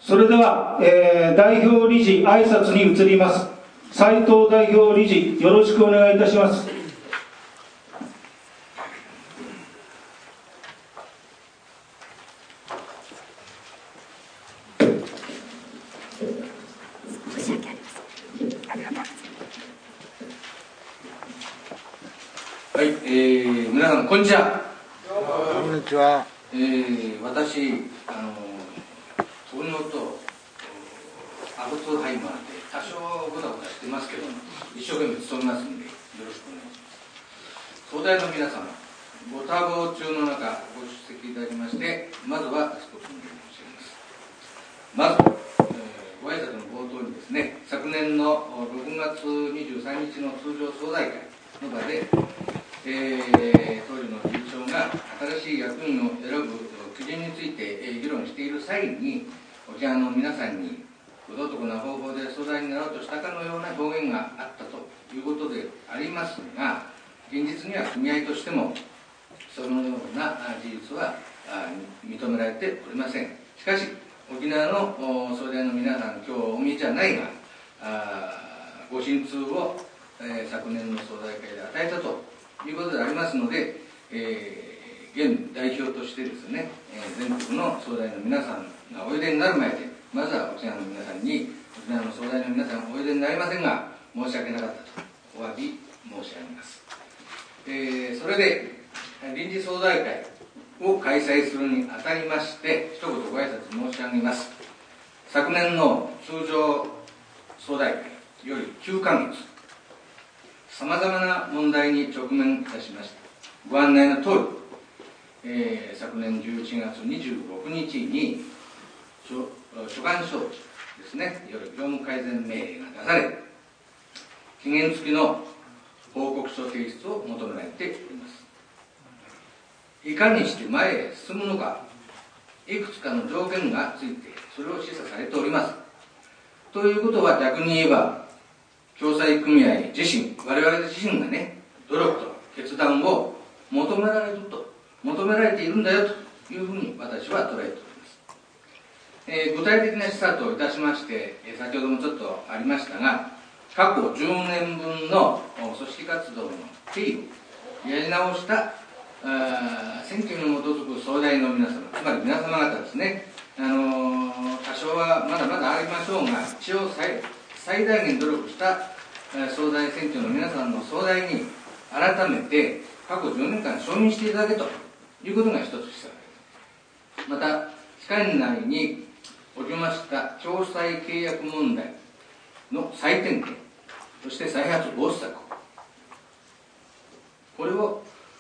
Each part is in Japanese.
それでは、代表理事挨拶に移ります。斉藤代表理事、よろしくお願いいたします。 はい、皆さんこんにちは。 こんにちは。 私遠野とアルツハイマーで多少ごたごたしてますけども、一生懸命努めますのでよろしくお願いします。総代の皆様、ご多忙中の中ご出席いただきましてまずは少しお願い申し上げます。まず、ご挨拶の冒頭にですね、昨年の6月23日の通常総代会の場で、当時の理事長が新しい役員を選ぶ基準について議論している際に、沖縄の皆さんに道徳な方法で相談になろうとしたかのような表現があったということでありますが、現実には組合としてもそのような事実は認められておりません。しかし沖縄の総代の皆さん、今日お見えじゃないがご心痛を、昨年の総代会で与えたということでありますので、現代表としてですね、全国の総代の皆さんがおいでになる前で、まずは沖縄の皆さんに、沖縄の総代の皆さんおいでになりませんが申し訳なかったとお詫び申し上げます。それで臨時総代会を開催するにあたりまして一言ご挨拶申し上げます。昨年の通常総代会より9ヶ月さまざまな問題に直面いたしました。ご案内の通り、昨年11月26日に所管省庁ですね、いわゆる業務改善命令が出され、期限付きの報告書提出を求められております。いかにして前へ進むのか、いくつかの条件がついてそれを示唆されております。ということは逆に言えば、共済組合自身、我々自身がね、努力と決断を求められているんだよというふうに私は捉えております。具体的な施策をいたしまして、先ほどもちょっとありましたが、過去10年分の組織活動の経緯をやり直した選挙に基づく総代の皆様、つまり皆様方ですね、多少はまだまだありましょうが、一応最大限努力した総代選挙の皆さんの総代に改めて過去10年間承認していただけということが一つしたわけです。また期間内に起きました共済契約問題の再点検、そして再発防止策、これを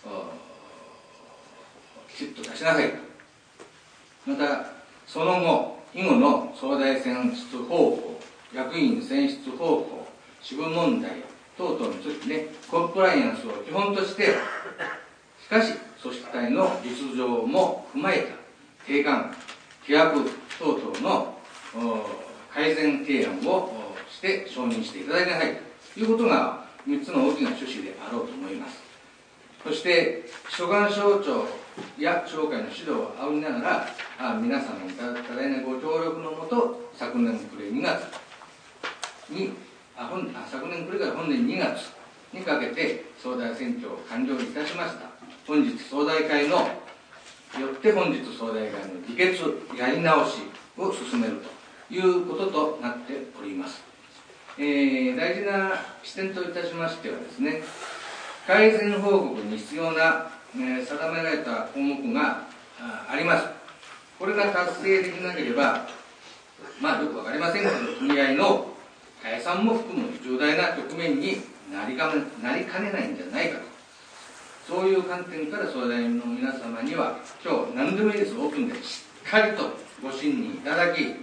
きちっと出しなさいと。またその後以後の総代選出方法、役員選出方法、支部問題等々についてね、コンプライアンスを基本として、しかし組織体の実情も踏まえた定款、規約等々の改善提案をして承認していただきなさいということが3つの大きな趣旨であろうと思います。そして所管省庁や町会の指導を仰ぎながら、皆様に多大なご協力のもと、昨年暮れ2月に昨年暮れから本年2月にかけて総代選挙を完了いたしました。本日総代会のよって本日総代会の議決やり直しを進めるということとなっております。大事な視点といたしましてはですね、改善報告に必要な、定められた項目があります。これが達成できなければ、よくわかりませんけど、組合の解散も含む重大な局面になりかねないんじゃないかと、そういう観点から総代の皆様には今日何でもいいです、オープンでしっかりとご審議いただき、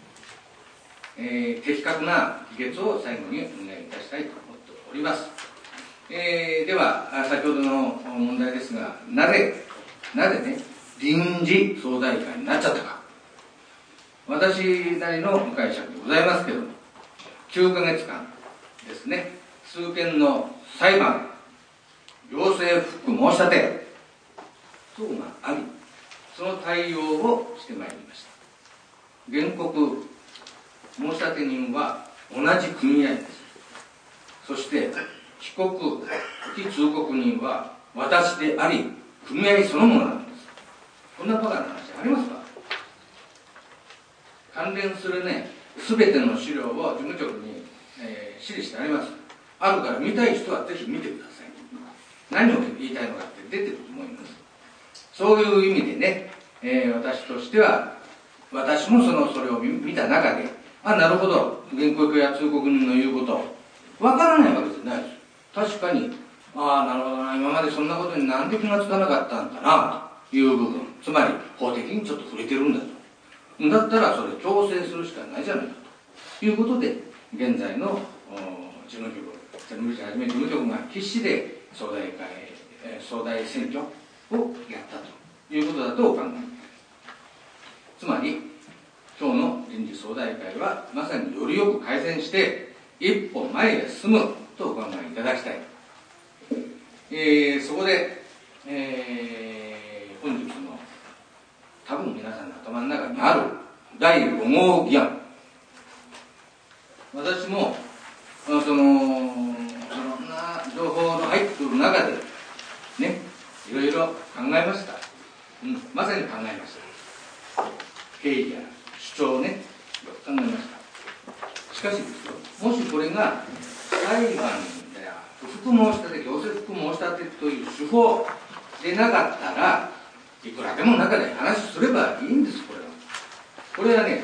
的確な議決を最後にお願いいたしたいと思っております。では先ほどの問題ですが、なぜね、臨時総代会になっちゃったか、私なりの解釈でございますけども、9ヶ月間ですね、数件の裁判、行政復興申し立て等があり、その対応をしてまいりました。 原告申立人は同じ組合です。そして被告被通告人は私であり組合そのものなんです。こんなバカな話ありますか？関連するね、すべての資料を事務局に、指示してあります。あるから見たい人はぜひ見てください。何を言いたいのかって出てると思います。そういう意味でね、私としては、私もそれを見た中で、なるほど、原告や通告人の言うこと、わからないわけじゃないです。確かに、なるほどな、今までそんなことになんで気がつかなかったんだな、という部分、つまり法的にちょっと触れてるんだと。だったらそれを強制するしかないじゃないかということで、現在の事務局、事務局が必死で総大選挙をやったということだとお考え。つまり、今日の臨時総大会はまさによりよく改善して一歩前へ進むとお考えいただきたい。そこで、本日の多分皆さんの頭の中にある第5号議案、私もいろんな情報の入ってくる中でね、いろいろ考えました。まさに考えました。経緯や主張をね、考えました。しかしですよ、もしこれが裁判や不服申し立て、行政不服申し立てという手法でなかったら、いくらでも中で話すればいいんです。これはね、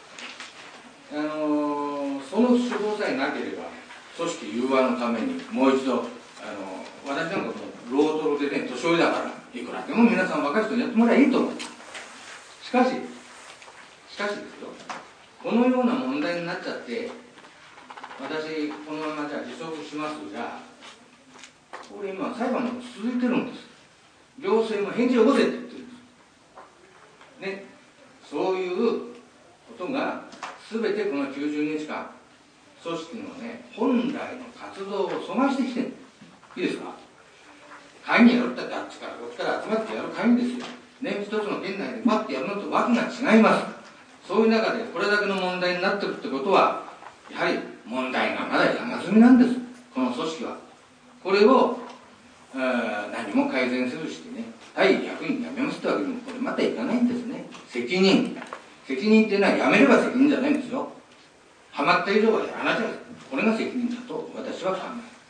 その手法さえなければ組織融和のためにもう一度私なんかもうロートロでね、年寄りだからいくらでも皆さん若い人にやってもらえばいいと思う。しかしですよ、このような問題になっちゃって、私このままじゃあ辞職しますじゃこれ今裁判が続いてるんです。行政も返事をよこせって言ってるんですね。そういうことが全てこの90日間組織のね、本来の活動を阻害してきてる。いいですか？会議やるったってあっちからこっちから集まってやる会議ですよ。ね、一つの県内でパッてやるのとわけが違います。そういう中でこれだけの問題になってるってことは、やはり問題がまだ山積みなんです。この組織は。これを何も改善せずしてね、対役員辞めますってわけにもこれまたいかないんですね。責任っていうのはやめれば責任じゃないんですよ。ハマった以上はやらなきゃ、これが責任だと私は考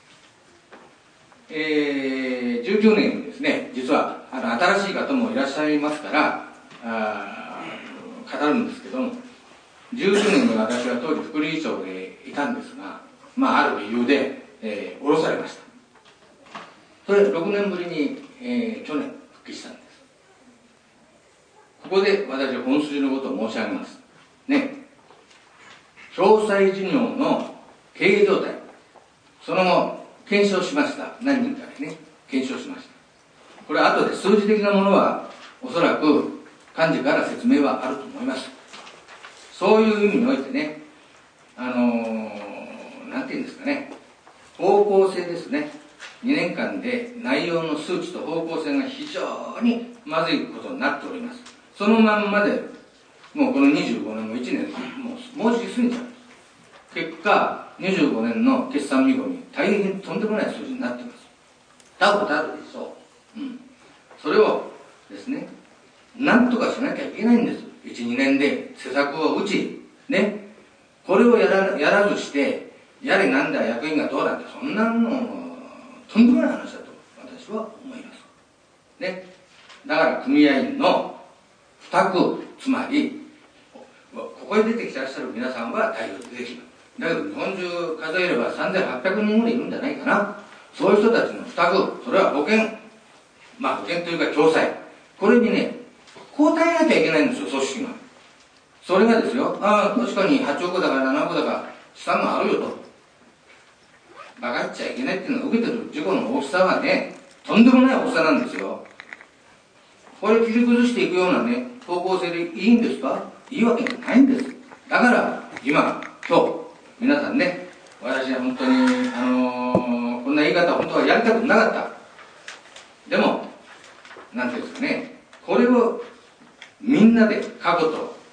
えます。19年にですね、実は新しい方もいらっしゃいますから語るんですけども、19年に私は当時副理事長でいたんですが、ある理由で、降ろされました。それ6年ぶりに、去年復帰したんです。ここで私は本筋のことを申し上げますね。共済事業の経営状態、その後検証しました。何人かでね、検証しました。これは後で数字的なものはおそらく幹事から説明はあると思います。そういう意味においてね、なんていうんですかね、方向性ですね。2年間で内容の数値と方向性が非常にまずいことになっております。そのまんまでもうこの25年も1年もうじき過ぎちゃうんです。結果25年の決算見込み、大変とんでもない数字になっています。たことあるでしょう。それをですね、なんとかしなきゃいけないんです。1、2年で施策を打ちね、これをやらずしてやれなんだ役員がどうだって、そんなのとんでもない話だと私は思いますね。だから組合員の負託、つまりここへ出てきてらっしゃる皆さんは代表出てきます。だけど日本中数えれば3800人ぐらいいるんじゃないかな。そういう人たちの負託、それは保険というか共済、これにね交代なきゃいけないんですよ、組織が。それがですよ、確かに8億だか7億だか資産があるよと、バカっちゃいけないっていうのが受けてる事故の大きさはね、とんでもない大きさなんですよ。これ切り崩していくようなね方向性でいいんですか？いいわけがないんです。だから今日皆さんね、私は本当にこんな言い方は本当はやりたくなかった。でもなんていうんですかね、これをみんなで過去と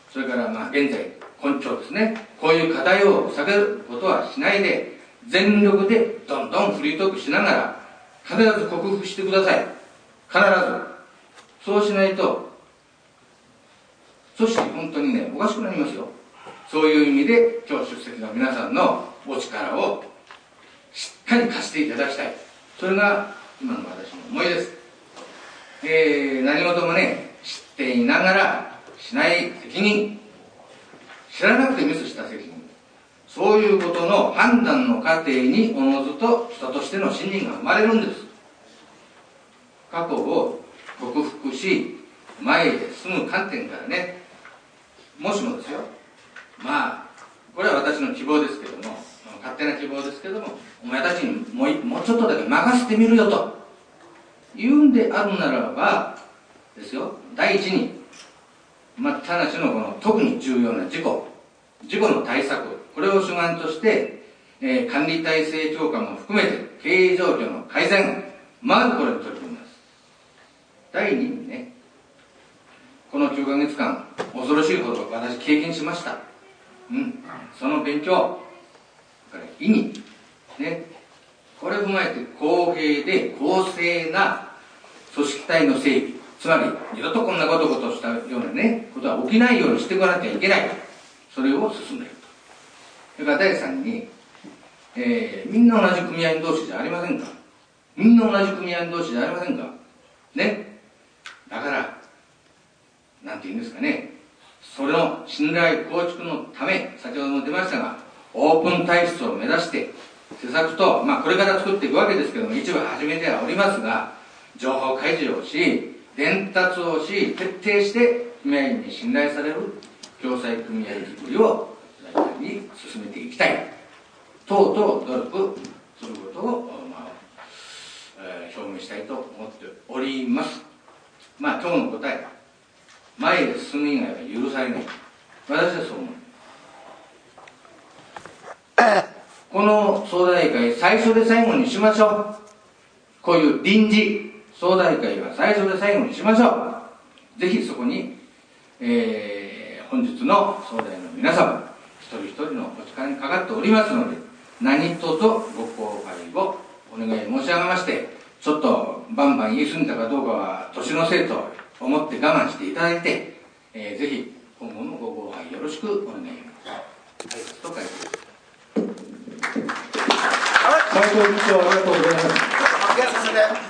それから現在根調ですね、こういう課題を避けることはしないで、全力でどんどんフリートークしながら必ず克服してください。必ず。そうしないと組織本当にね、おかしくなりますよ。そういう意味で今日出席の皆さんのお力をしっかり貸していただきたい。それが今の私の思いです。何事もね、知っていながらしない責任、知らなくてミスした責任、そういうことの判断の過程におのずと人としての信任が生まれるんです。過去を克服し前へ進む観点からね、もしもですよ、これは私の希望ですけども、勝手な希望ですけども、お前たちにもうちょっとだけ任せてみるよと言うんであるならばですよ、第一に待ったなしのこの特に重要な事故の対策、これを主眼として、管理体制強化も含めて経営状況の改善、まずこれに取り組みます。第二にね、この9ヶ月間恐ろしいほど私経験しました。その勉強、意義ね、これを踏まえて公平で公正な組織体の整備、つまり二度とこんなことしたようなねことは起きないようにしていかなきゃいけない。それを進めると。それから第3に、みんな同じ組合員同士じゃありませんか。みんな同じ組合員同士じゃありませんかね。だからなんて言うんですかね、それの信頼構築のため、先ほども出ましたが、オープン体質を目指して施策と、これから作っていくわけですけども、一部始めてはおりますが、情報開示をし伝達をし、徹底して組合員に信頼される共済組合づくりを大胆に進めていきたい、とうとう努力することを、表明したいと思っております。今日の答え、前へ進む以外は許されない、私はそう思う。この総大会最初で最後にしましょう。こういう臨時総大会は最初で最後にしましょう。ぜひそこに、本日の総大の皆様一人一人のお力にかかっておりますので、何卒ご高配をお願い申し上げまして、ちょっとバンバン言い過ぎたかどうかは年のせいと思って我慢していただいて、ぜひ今後もご高配よろしくお願いします。挨拶と書いてください。 斉藤議長、ありがとうございます。